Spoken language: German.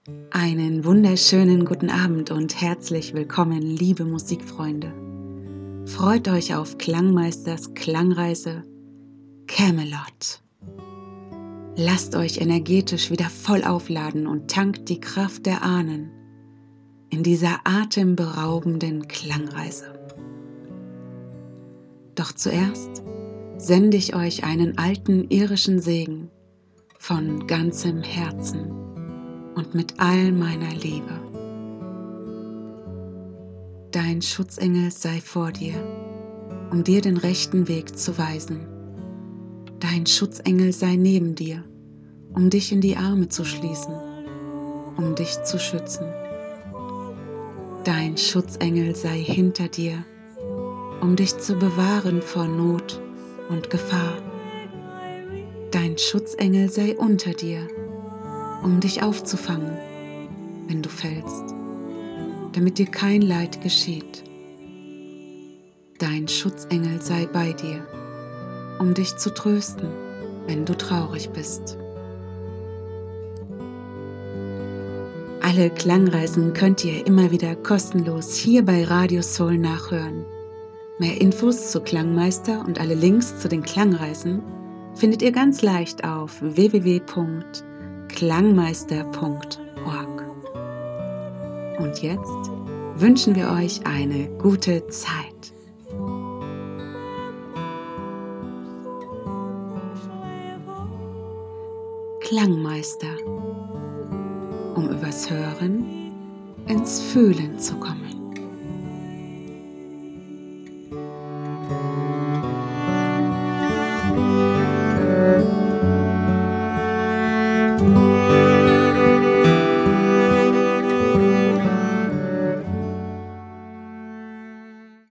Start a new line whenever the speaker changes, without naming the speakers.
Einen wunderschönen guten Abend und herzlich willkommen, liebe Musikfreunde. Freut euch auf Klangmeisters Klangreise Camelot. Lasst euch energetisch wieder voll aufladen und tankt die Kraft der Ahnen in dieser atemberaubenden Klangreise. Doch zuerst sende ich euch einen alten irischen Segen von ganzem Herzen und mit all meiner Liebe. Dein Schutzengel sei vor dir, um dir den rechten Weg zu weisen. Dein Schutzengel sei neben dir, um dich in die Arme zu schließen, um dich zu schützen. Dein Schutzengel sei hinter dir, um dich zu bewahren vor Not und Gefahr. Dein Schutzengel sei unter dir, um dich aufzufangen, wenn du fällst, damit dir kein Leid geschieht. Dein Schutzengel sei bei dir, um dich zu trösten, wenn du traurig bist. Alle Klangreisen könnt ihr immer wieder kostenlos hier bei Radio Soul nachhören. Mehr Infos zu Klangmeister und alle Links zu den Klangreisen findet ihr ganz leicht auf www.klangmeister.org. Und jetzt wünschen wir euch eine gute Zeit. Klangmeister, um übers Hören ins Fühlen zu kommen.